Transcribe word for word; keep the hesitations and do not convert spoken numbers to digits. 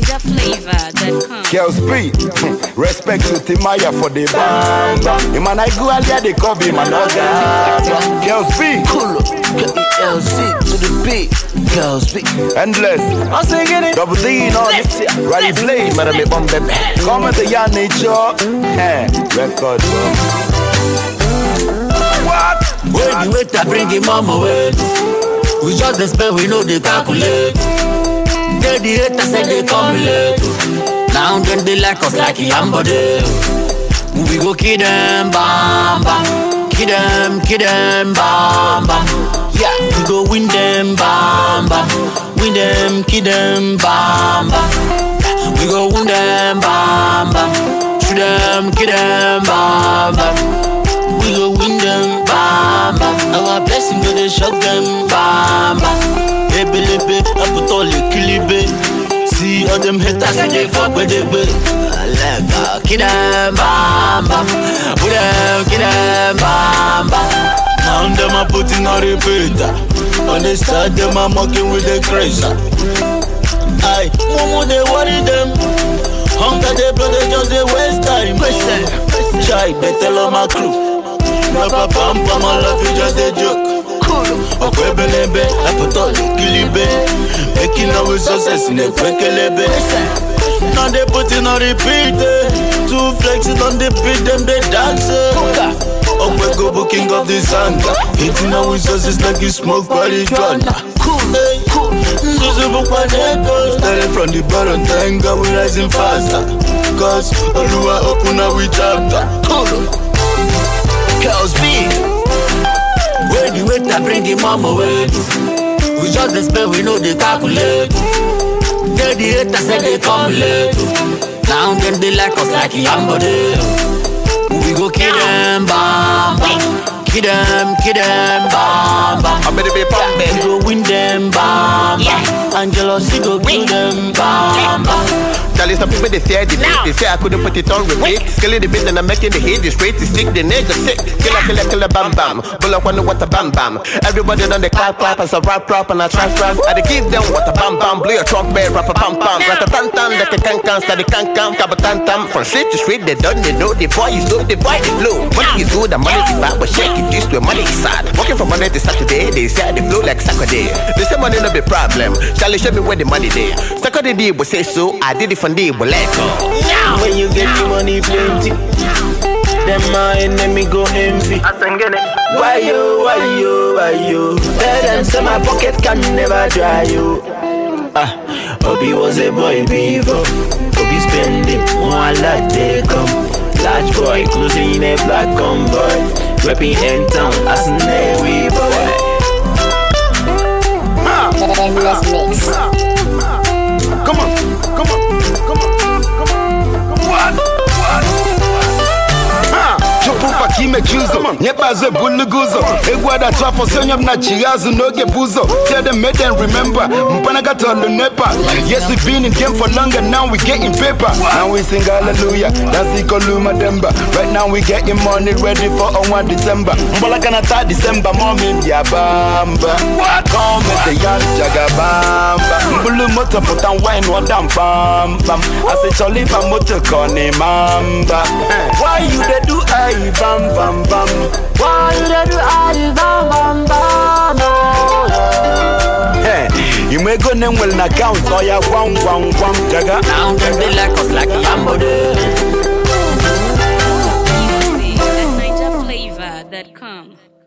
Niger flavor dot com. Girls B, respect to Timaya for the bamba. In man I go earlier they call me Manoga. Girls B, Cool, K E L C to the B. Girls B, endless. I'm singing it. Double D in all this. Rally Blaze, Madam me bomb baby. comment the young nature. Eh, record. What? When you wait, I bring him mama wait. We just the spend, we know they calculate. They the haters say they come late. Now then they like us like Yambade. We go kill them, bam bam. Kill them, kill them, bam bam. Yeah, we go win them, bam bam. Win them, kill them, bam bam. We go win them, bam bam. Shoot them, kill them, bam bam. We go win them, bam bam. Our blessing go they shock them, bam bam. Lebe lebe, I put all the kilibe. See all them haters and they fuck with the bit. Let go, kill them, bam bam. Put them, kill them, bam bam. Now them a putting on repeater. On the start them a mocking with the crazy. Aye, momo they worry them. Hunger they blood they just they waste time. Try, they tell all my crew. Rapa pam pam, I love you just a joke. Okay, belebe, I put all the kilibe. Making our success in a quekelebe. Now they put in on repeat. Two flexes on the beat, them they dance. Oh, we go booking of the Santa. Hitting our success like you smoke body gun. Cool, cool. Started from the bottom, thank God we rising faster. Cause Oluwa open up with chapter. Cool. Girls B, when you wait, I bring him mama wait. We just the spend, we know they calculate. They the haters say they come late. Now then they like us like Yambade. We go kill them, bam bam. Kill them, kill them, bam bam. I'm ready to be pumping. We go win them, bam bam. Angelo, she go kill them, bam bam. Tell some people they fear the beat. They say I couldn't put it on repeat. Killing the beat and I'm making the hit. The straight to stick the nigga sick. Killer, killer, killer, bam bam. Bull up wonder what a bam bam. Everybody on the clap clap as a rap rap and I trap rap. I give them what a bam bam. Blow your trumpet, rap a pam pam. Rat a tan tan, like a can can, study can can, kaba tan tam. From street to street they done they know the boy is dope, the boy is low. Money is good and money is bad, but shake it just where money is sad. Working from Monday to Saturday, they say they flow like Saturday. They say money no be problem. Shall show me where the money there? Saturday day will say so. I did it from day, but let go. When you get the money plenty, then my enemy go envy. Why you, why you, why you? Tell them say my pocket can never dry you. Ah, Obi was a boy before. Obi spending more like they come. Large boy closing in a black convoy. Rapping in town as an every boy. Endless mix. Come on, come on, come on. Chupufa kime juzo Nyebaze buluguzo Egwada trafo senyam na chiazu noge buzo. Tell them make them remember Mpana gata lunepa. Yes we've been in game for longer. Now we getting paper. Now we sing hallelujah. That's Ikoluma Demba. Right now we getting money ready for on one December. Mbala kanata December Mommy ya bamba. Come with the young jaga bamba. Mbulu moto putan wine wadam bam bam. I say choli pa moto kone mamba. Why you they do I bam bam bam? Why you dey do I bam bam bam? Hey, you may go name well na count. Oh yeah, one one one jaga. Now them they like us like Yambade. Music at niger flavor dot com.